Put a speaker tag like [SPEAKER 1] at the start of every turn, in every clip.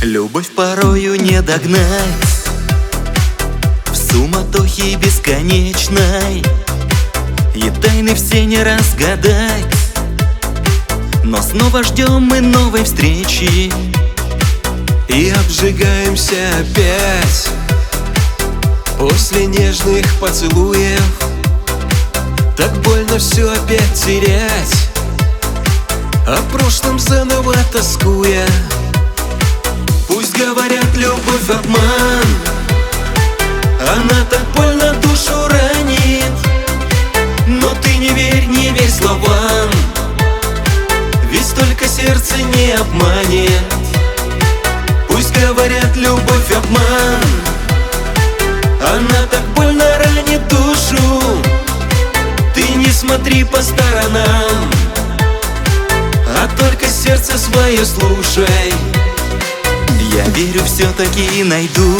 [SPEAKER 1] Любовь порою не догнать в суматохе бесконечной, и тайны все не разгадать. Но снова ждем мы новой встречи
[SPEAKER 2] и обжигаемся опять после нежных поцелуев. Так больно все опять терять, о прошлом заново тоскуя. Пусть говорят, любовь обман, она так больно душу ранит. Но ты не верь словам, ведь столько сердце не обманет. Пусть говорят, любовь обман, она так больно ранит душу. Ты не смотри по сторонам, а только сердце свое слушай.
[SPEAKER 1] Я верю, все-таки найду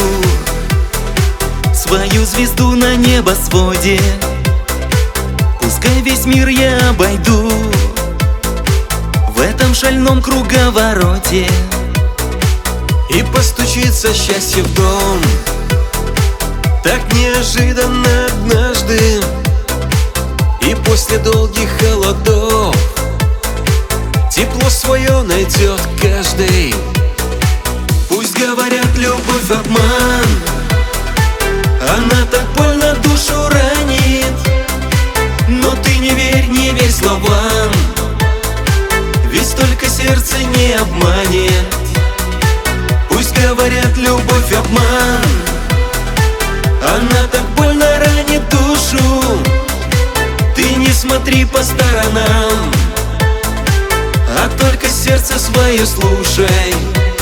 [SPEAKER 1] свою звезду на небосводе. Пускай весь мир я обойду в этом шальном круговороте,
[SPEAKER 2] и постучится счастье в дом так неожиданно однажды. И после долгих холодов тепло свое найдет каждый.
[SPEAKER 1] Пусть говорят, любовь обман, она так больно душу ранит. Но ты не верь словам, ведь столько сердце не обманет. Пусть говорят, любовь обман, она так больно ранит душу. Ты не смотри по сторонам, а только сердце свое слушай.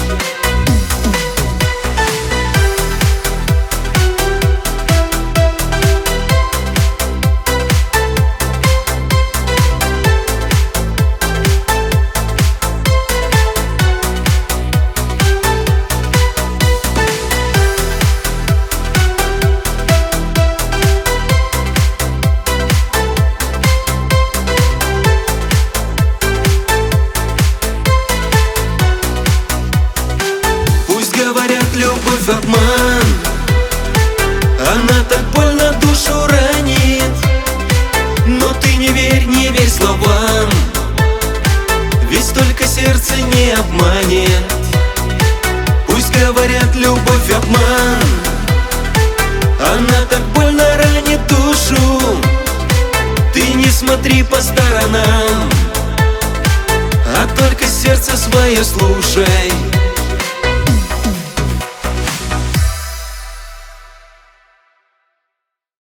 [SPEAKER 1] Говорят, любовь обман, она так больно душу ранит. Но ты не верь словам, ведь столько сердце не обманет. Пусть говорят, любовь обман, она так больно ранит душу. Ты не смотри по сторонам, а только сердце свое слушай.